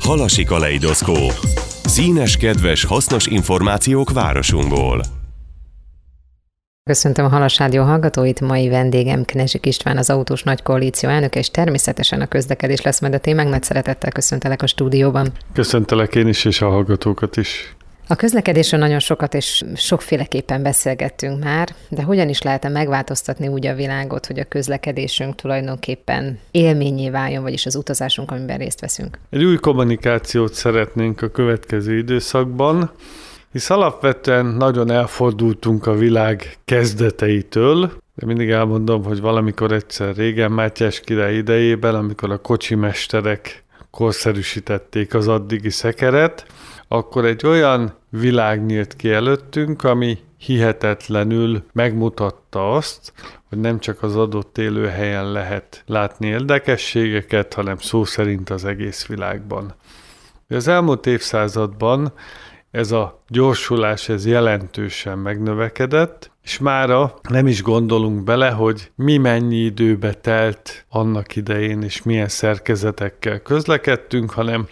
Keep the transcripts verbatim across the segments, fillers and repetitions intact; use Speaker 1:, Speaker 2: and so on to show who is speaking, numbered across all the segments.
Speaker 1: Halasi kaleidoszkóp. Színes, kedves, hasznos információk városunkból.
Speaker 2: Köszöntöm a Halas Rádió hallgatóit, mai vendégem Knežik István, az Autós Nagy Koalíció elnöke, és természetesen a közlekedés lesz majd a témánk. Nagy szeretettel köszöntelek a stúdióban.
Speaker 3: Köszöntelek én is, és a hallgatókat is.
Speaker 2: A közlekedésről nagyon sokat és sokféleképpen beszélgettünk már, de hogyan is lehetne megváltoztatni úgy a világot, hogy a közlekedésünk tulajdonképpen élménnyé váljon, vagyis az utazásunk, amiben részt veszünk?
Speaker 3: Egy új kommunikációt szeretnénk a következő időszakban, hisz alapvetően nagyon elfordultunk a világ kezdeteitől, de mindig elmondom, hogy valamikor egyszer régen, Mátyás király idejében, amikor a kocsimesterek korszerűsítették az addigi szekeret, akkor egy olyan világ nyílt ki előttünk, ami hihetetlenül megmutatta azt, hogy nem csak az adott élőhelyen lehet látni érdekességeket, hanem szó szerint az egész világban. Az elmúlt évszázadban ez a gyorsulás ez jelentősen megnövekedett, és mára nem is gondolunk bele, hogy mi mennyi időbe telt annak idején, és milyen szerkezetekkel közlekedtünk, hanem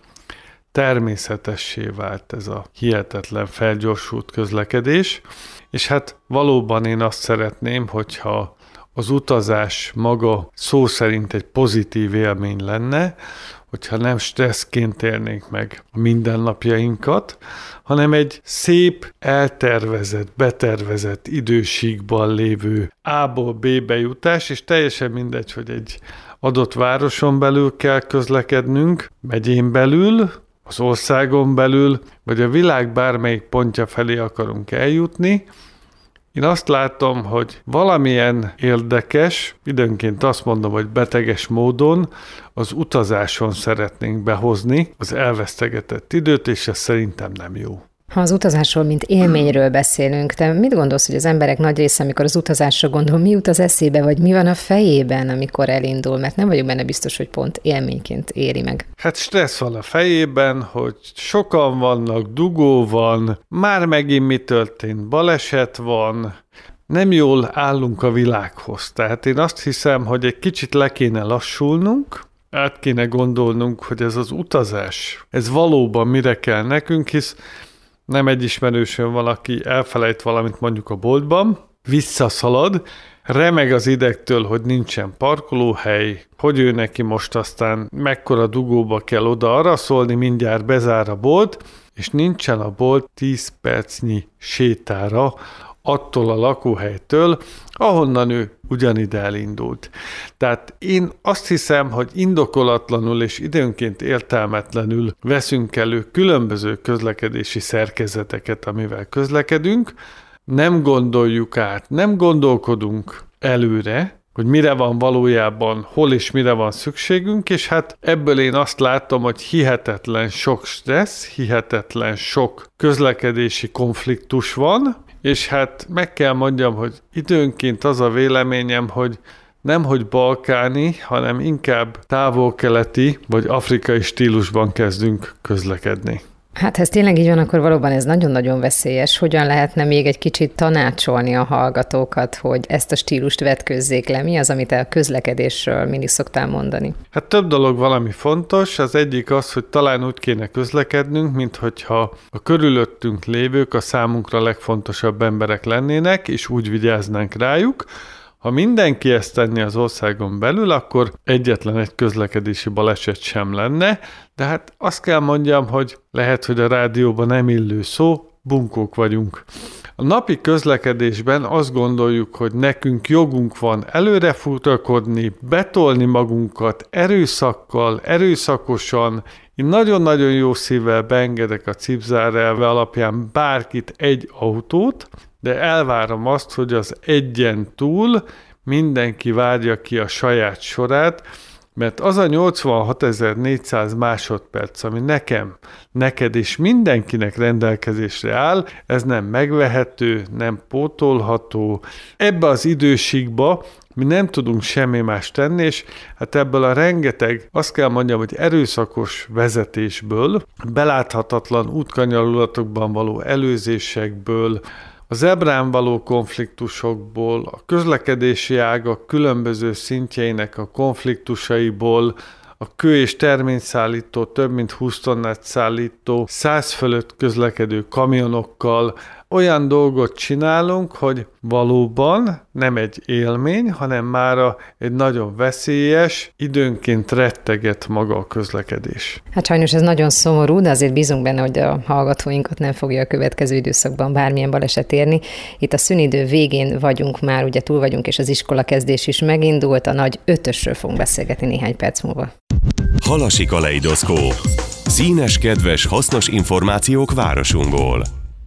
Speaker 3: természetessé vált ez a hihetetlen felgyorsult közlekedés, és hát valóban én azt szeretném, hogyha az utazás maga szó szerint egy pozitív élmény lenne, hogyha nem stresszként élnénk meg a mindennapjainkat, hanem egy szép, eltervezett, betervezett idősíkban lévő A-ból B-be jutás, és teljesen mindegy, hogy egy adott városon belül kell közlekednünk, megyén belül, az országon belül, vagy a világ bármelyik pontja felé akarunk eljutni. Én azt látom, hogy valamilyen érdekes, időnként azt mondom, hogy beteges módon az utazáson szeretnénk behozni az elvesztegetett időt, és ez szerintem nem jó.
Speaker 2: Ha az utazásról, mint élményről beszélünk, te mit gondolsz, hogy az emberek nagy része, amikor az utazásra gondol, mi jut az eszébe, vagy mi van a fejében, amikor elindul? Mert nem vagyok benne biztos, hogy pont élményként éri meg.
Speaker 3: Hát stressz van a fejében, hogy sokan vannak, dugó van, már megint mi történt, baleset van, nem jól állunk a világhoz. Tehát én azt hiszem, hogy egy kicsit le kéne lassulnunk, át kéne gondolnunk, hogy ez az utazás, ez valóban mire kell nekünk, hisz nem egy ismerősön valaki elfelejt valamit mondjuk a boltban, visszaszalad, remeg az idegtől, hogy nincsen parkolóhely, hogy ő neki most aztán mekkora dugóba kell oda-arra szólni, mindjárt bezár a bolt, és nincsen a bolt tíz percnyi sétára attól a lakóhelytől, ahonnan ő ugyanide elindult. Tehát én azt hiszem, hogy indokolatlanul és időnként értelmetlenül veszünk elő különböző közlekedési szerkezeteket, amivel közlekedünk, nem gondoljuk át, nem gondolkodunk előre, hogy mire van valójában, hol és mire van szükségünk, és hát ebből én azt látom, hogy hihetetlen sok stressz, hihetetlen sok közlekedési konfliktus van, és hát meg kell mondjam, hogy időnként az a véleményem, hogy nemhogy balkáni, hanem inkább távol-keleti vagy afrikai stílusban kezdünk közlekedni.
Speaker 2: Hát ha ez tényleg így van, akkor valóban ez nagyon-nagyon veszélyes. Hogyan lehetne még egy kicsit tanácsolni a hallgatókat, hogy ezt a stílust vetkőzzék le? Mi az, amit a közlekedésről mindig szoktál mondani?
Speaker 3: Hát több dolog valami fontos. Az egyik az, hogy talán úgy kéne közlekednünk, mint hogyha a körülöttünk lévők a számunkra legfontosabb emberek lennének, és úgy vigyáznánk rájuk. Ha mindenki ezt tenni az országon belül, akkor egyetlen egy közlekedési baleset sem lenne, de hát azt kell mondjam, hogy lehet, hogy a rádióban nem illő szó, bunkók vagyunk. A napi közlekedésben azt gondoljuk, hogy nekünk jogunk van előre futakodni, betolni magunkat erőszakkal, erőszakosan. Én nagyon-nagyon jó szívvel beengedek a cipzár elve alapján bárkit egy autót, de elvárom azt, hogy az egyen túl mindenki várja ki a saját sorát, mert az a nyolcvanhatezer-négyszáz másodperc, ami nekem, neked és mindenkinek rendelkezésre áll, ez nem megvehető, nem pótolható. Ebbe az idősíkba mi nem tudunk semmi más tenni, és hát ebből a rengeteg, azt kell mondjam, hogy erőszakos vezetésből, beláthatatlan útkanyarulatokban való előzésekből, a zebrán való konfliktusokból, a közlekedési ágak különböző szintjeinek a konfliktusaiból, a kő- és terményszállító, több mint húsz tonnát szállító, száz fölött közlekedő kamionokkal, olyan dolgot csinálunk, hogy valóban nem egy élmény, hanem mára egy nagyon veszélyes, időnként retteget maga a közlekedés.
Speaker 2: Hát sajnos ez nagyon szomorú, de azért bízunk benne, hogy a hallgatóinkat nem fogja a következő időszakban bármilyen baleset érni. Itt a szünidő végén vagyunk már, ugye túl vagyunk, és az iskolakezdés is megindult, a nagy ötösről fogunk beszélgetni néhány perc múlva.
Speaker 1: Halasi kaleidoszkóp. Színes, kedves, hasznos információk városunkból.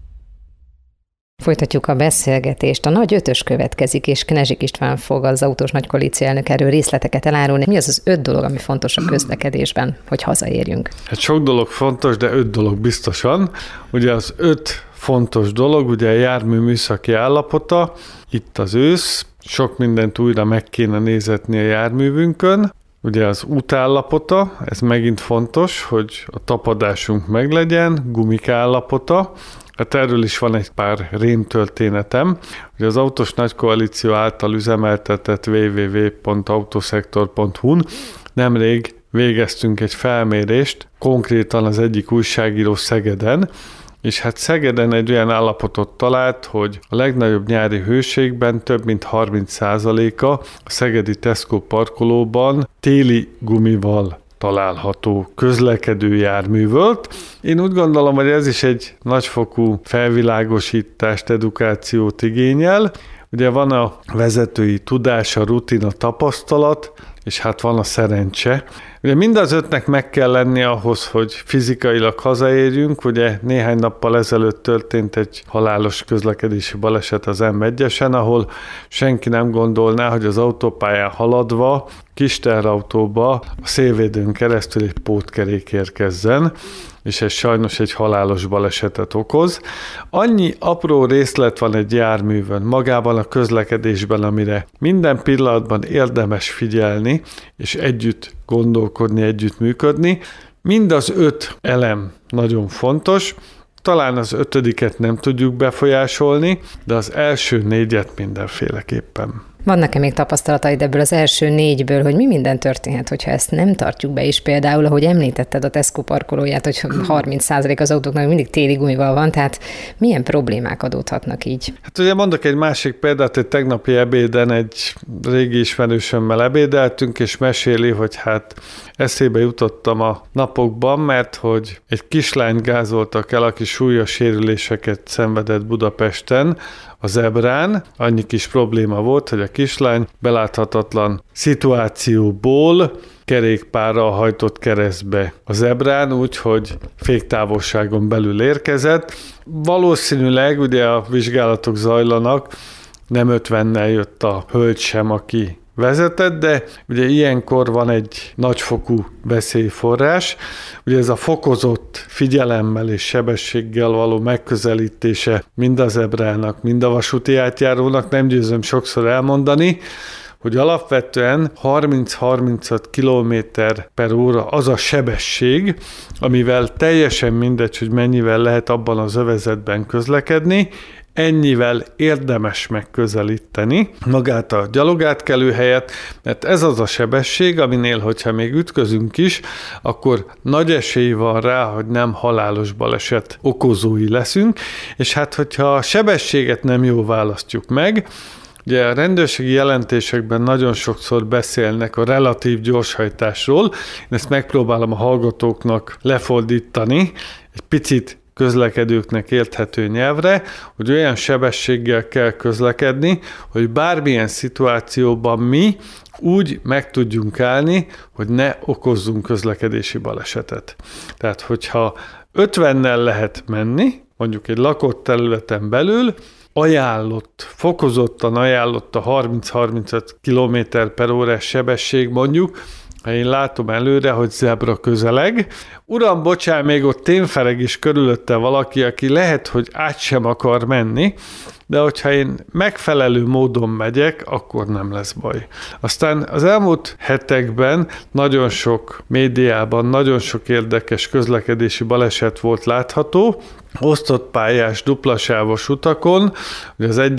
Speaker 2: Folytatjuk a beszélgetést. A nagy ötös következik, és Knezsik István fog az Autós Nagykoalíció elnök erről részleteket elárulni. Mi az az öt dolog, ami fontos a közlekedésben, hogy hazaérjünk?
Speaker 3: Hát sok dolog fontos, de öt dolog biztosan. Ugye az öt fontos dolog, ugye a jármű műszaki állapota, itt az ősz, sok mindent újra meg kéne nézetni a járművünkön. Ugye az útállapota, ez megint fontos, hogy a tapadásunk meglegyen, gumik állapota. Hát erről is van egy pár rémtörténetem. Ugye az Autós Nagykoalíció által üzemeltetett double-u double-u double-u pont autoszektor pont hu-n nemrég végeztünk egy felmérést, konkrétan az egyik újságíró Szegeden, és hát Szegeden egy olyan állapotot talált, hogy a legnagyobb nyári hőségben több mint harminc százaléka a szegedi Tesco parkolóban téli gumival található közlekedő jármű volt. Én úgy gondolom, hogy ez is egy nagyfokú felvilágosítást, edukációt igényel. Ugye van a vezetői tudás, a rutin, a tapasztalat, és hát van a szerencse. Ugye mind az ötnek meg kell lenni ahhoz, hogy fizikailag hazaérjünk. Ugye néhány nappal ezelőtt történt egy halálos közlekedési baleset az em egyesen, ahol senki nem gondolná, hogy az autópályán haladva kis teherautóba a szélvédőn keresztül egy pótkerék érkezzen, és ez sajnos egy halálos balesetet okoz. Annyi apró részlet van egy járművön, magában a közlekedésben, amire minden pillanatban érdemes figyelni, és együtt gondolkodni, együtt működni. Mind az öt elem nagyon fontos. Talán az ötödiket nem tudjuk befolyásolni, de az első négyet mindenféleképpen.
Speaker 2: Van nekem még tapasztalataid ebből az első négyből, hogy mi minden történhet, hogyha ezt nem tartjuk be is. Például, ahogy említetted a Tesco parkolóját, hogy harminc százalék az autóknak mindig téli gumival van, tehát milyen problémák adódhatnak így?
Speaker 3: Hát ugye mondok egy másik példát, egy tegnapi ebéden egy régi ismerősömmel ebédeltünk, és meséli, hogy hát eszébe jutottam a napokban, mert hogy egy kislányt gázoltak el, aki súlyos sérüléseket szenvedett Budapesten, a zebrán. Annyi kis probléma volt, hogy a kislány beláthatatlan szituációból kerékpárral hajtott keresztbe a zebrán, úgyhogy féktávolságon belül érkezett. Valószínűleg ugye a vizsgálatok zajlanak, nem ötvennel jött a hölgy sem, aki vezetett, de ugye ilyenkor van egy nagyfokú veszélyforrás. Ugye ez a fokozott figyelemmel és sebességgel való megközelítése mind a zebrának, mind a vasúti átjárónak, nem győzöm sokszor elmondani, hogy alapvetően harminc-harmincöt kilométer per óra az a sebesség, amivel teljesen mindegy, hogy mennyivel lehet abban az övezetben közlekedni, ennyivel érdemes megközelíteni magát a gyalogátkelőhelyet, mert ez az a sebesség, aminél, hogyha még ütközünk is, akkor nagy esély van rá, hogy nem halálos baleset okozói leszünk, és hát hogyha a sebességet nem jól választjuk meg, ugye a rendőrségi jelentésekben nagyon sokszor beszélnek a relatív gyorshajtásról, én ezt megpróbálom a hallgatóknak lefordítani, egy picit közlekedőknek érthető nyelvre, hogy olyan sebességgel kell közlekedni, hogy bármilyen szituációban mi úgy meg tudjunk állni, hogy ne okozzunk közlekedési balesetet. Tehát, hogyha ötvennel lehet menni, mondjuk egy lakott területen belül, ajánlott, fokozottan ajánlott a harminc-harmincöt kilométer per órás sebesség mondjuk, ha én látom előre, hogy zebra közeleg. Uram, bocsán, még ott témfereg is körülötte valaki, aki lehet, hogy át sem akar menni, de hogyha én megfelelő módon megyek, akkor nem lesz baj. Aztán az elmúlt hetekben nagyon sok médiában, nagyon sok érdekes közlekedési baleset volt látható, osztott pályás, duplasávos utakon, hogy az egyik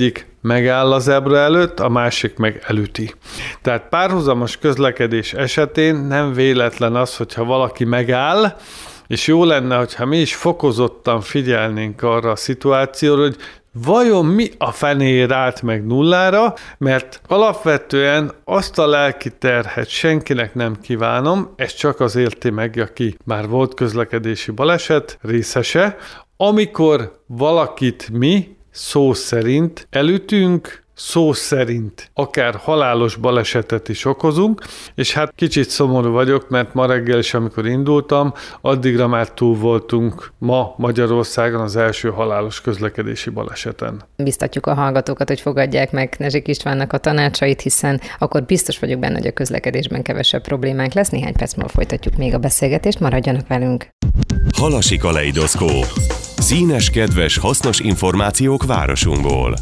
Speaker 3: megáll a zebra előtt, a másik meg elüti. Tehát párhuzamos közlekedés esetén nem véletlen az, hogyha valaki megáll, és jó lenne, hogyha mi is fokozottan figyelnénk arra a szituációra, hogy vajon mi a fenéért állt meg nullára, mert alapvetően azt a lelki terhet senkinek nem kívánom, ez csak az érti meg, aki már volt közlekedési baleset részese, amikor valakit mi szó szerint elütünk, szó szerint akár halálos balesetet is okozunk, és hát kicsit szomorú vagyok, mert ma reggel is, amikor indultam, addigra már túl voltunk ma Magyarországon az első halálos közlekedési baleseten.
Speaker 2: Biztatjuk a hallgatókat, hogy fogadják meg Nezsik Istvánnak a tanácsait, hiszen akkor biztos vagyok benne, hogy a közlekedésben kevesebb problémánk lesz. Néhány perc múlva folytatjuk még a beszélgetést, maradjanak velünk.
Speaker 1: Halasi kaleidoszkóp. Színes, kedves, hasznos információk városunkból.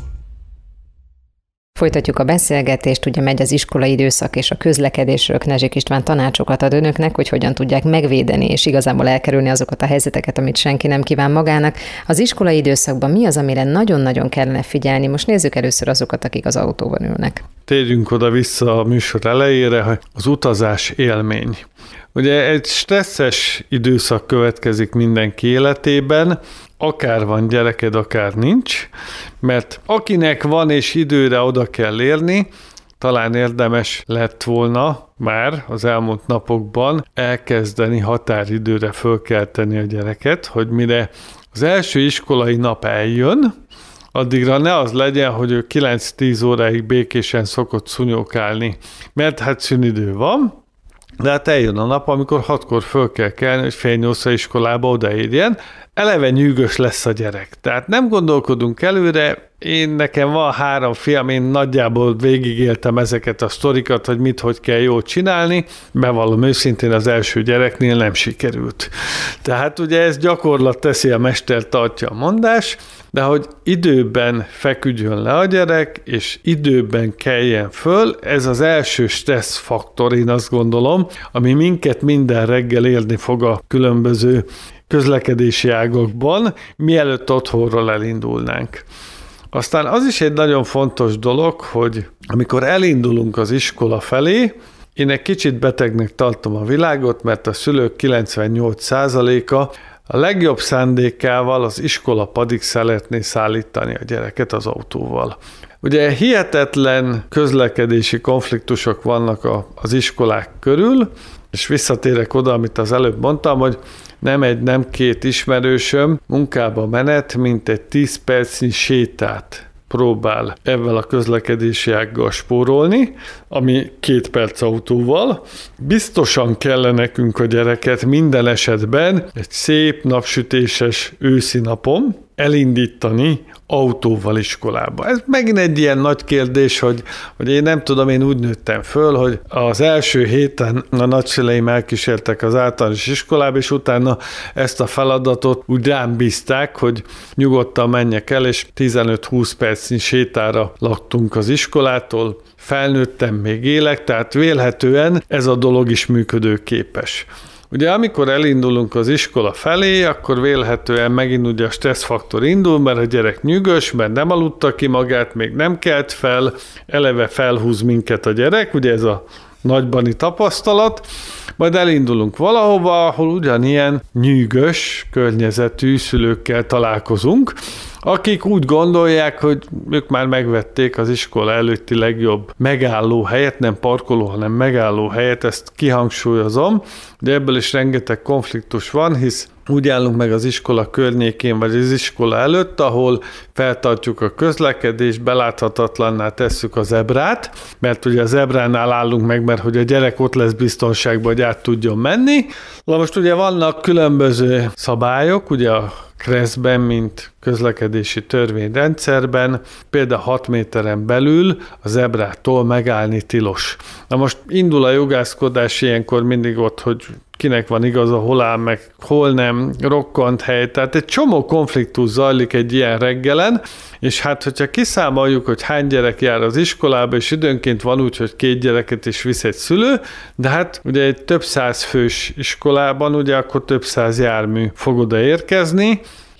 Speaker 2: Folytatjuk a beszélgetést, ugye megy az iskolai időszak és a közlekedésről. Nezsik István tanácsokat ad önöknek, hogy hogyan tudják megvédeni és igazából elkerülni azokat a helyzeteket, amit senki nem kíván magának. Az iskolai időszakban mi az, amire nagyon-nagyon kellene figyelni? Most nézzük először azokat, akik az autóban ülnek.
Speaker 3: Térjünk oda vissza a műsor elejére, hogy az utazás élmény. Ugye egy stresszes időszak következik mindenki életében, akár van gyereked, akár nincs, mert akinek van és időre oda kell érni, talán érdemes lett volna már az elmúlt napokban elkezdeni határidőre fölkelteni a gyereket, hogy mire az első iskolai nap eljön, addigra ne az legyen, hogy ő kilenc-tíz óráig békésen szokott szunyókálni, mert hát szünidő van, de hát eljön a nap, amikor hatkor föl kell kelni, hogy fél nyolcra iskolába odaérjen. Eleve nyűgös lesz a gyerek. Tehát nem gondolkodunk előre, én nekem van három fiam, én nagyjából végigéltem ezeket a sztorikat, hogy mit, hogy kell jól csinálni. Bevallom őszintén, az első gyereknél nem sikerült. Tehát ugye ez gyakorlat teszi, a mester tartja a mondás, de hogy időben feküdjön le a gyerek, és időben keljen föl, ez az első stresszfaktor, én azt gondolom, ami minket minden reggel érni fog a különböző közlekedési ágakban, mielőtt otthonról elindulnánk. Aztán az is egy nagyon fontos dolog, hogy amikor elindulunk az iskola felé, én egy kicsit betegnek tartom a világot, mert a szülők kilencvennyolc százaléka a legjobb szándékával az iskola padig szeretné szállítani a gyereket az autóval. Ugye hihetetlen közlekedési konfliktusok vannak a, az iskolák körül, és visszatérek oda, amit az előbb mondtam, hogy nem egy, nem két ismerősöm munkába menet, mint egy tíz percnyi sétát próbál ezzel a közlekedési ággal spórolni, ami két perc autóval. Biztosan kellene nekünk a gyereket minden esetben egy szép napsütéses őszi napon elindítani autóval iskolába. Ez megint egy ilyen nagy kérdés, hogy, hogy én nem tudom, én úgy nőttem föl, hogy az első héten a nagyszüleim elkísértek az általános iskolába, és utána ezt a feladatot úgy rám bízták, hogy nyugodtan menjek el, és tizenöt-húsz percnyi sétára laktunk az iskolától. Felnőttem, még élek, tehát vélhetően ez a dolog is működőképes. Ugye amikor elindulunk az iskola felé, akkor vélhetően megint ugye a stresszfaktor indul, mert a gyerek nyűgös, mert nem aludta ki magát, még nem kelt fel, eleve felhúz minket a gyerek, ugye ez a nagybani tapasztalat, majd elindulunk valahova, ahol ugyanilyen nyűgös környezetű szülőkkel találkozunk, akik úgy gondolják, hogy ők már megvették az iskola előtti legjobb megálló helyet, nem parkoló, hanem megálló helyet, ezt kihangsúlyozom, de ebből is rengeteg konfliktus van, hisz úgy állunk meg az iskola környékén, vagy az iskola előtt, ahol feltartjuk a közlekedést, beláthatatlanná tesszük a zebrát, mert ugye a zebránál állunk meg, mert hogy a gyerek ott lesz biztonságban, hogy át tudjon menni. Na most ugye vannak különböző szabályok, ugye a kreszben, mint közlekedési törvényrendszerben, például hat méteren belül a zebrától megállni tilos. Na most indul a jogászkodás ilyenkor mindig ott, hogy kinek van igaza, hol áll meg, hol nem, rokkant hely. Tehát egy csomó konfliktus zajlik egy ilyen reggelen, és hát, hogyha kiszámoljuk, hogy hány gyerek jár az iskolába, és időnként van úgy, hogy két gyereket is visz egy szülő, de hát ugye egy több száz fős iskolában, ugye akkor több száz jármű fog oda érkezni,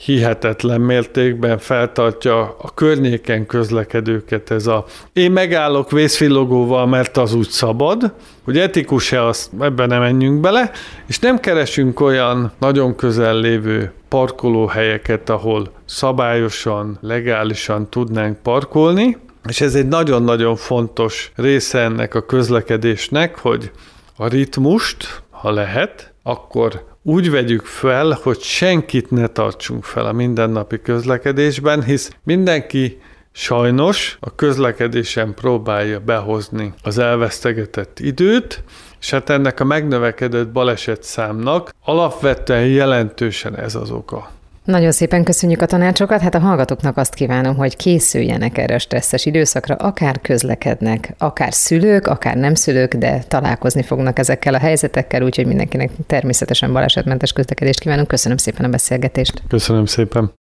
Speaker 3: hihetetlen mértékben feltartja a környéken közlekedőket ez a én megállok vészvillogóval, mert az úgy szabad, hogy etikus-e, azt ebben nem menjünk bele, és nem keresünk olyan nagyon közel lévő parkolóhelyeket, ahol szabályosan, legálisan tudnánk parkolni, és ez egy nagyon-nagyon fontos része ennek a közlekedésnek, hogy a ritmust, ha lehet, akkor úgy vegyük fel, hogy senkit ne tartsunk fel a mindennapi közlekedésben, hisz mindenki sajnos a közlekedésen próbálja behozni az elvesztegetett időt, és hát ennek a megnövekedett balesetszámnak alapvetően jelentősen ez az oka.
Speaker 2: Nagyon szépen köszönjük a tanácsokat, hát a hallgatóknak azt kívánom, hogy készüljenek erre a stresszes időszakra, akár közlekednek, akár szülők, akár nem szülők, de találkozni fognak ezekkel a helyzetekkel, úgyhogy mindenkinek természetesen balesetmentes közlekedést kívánunk. Köszönöm szépen a beszélgetést.
Speaker 3: Köszönöm szépen.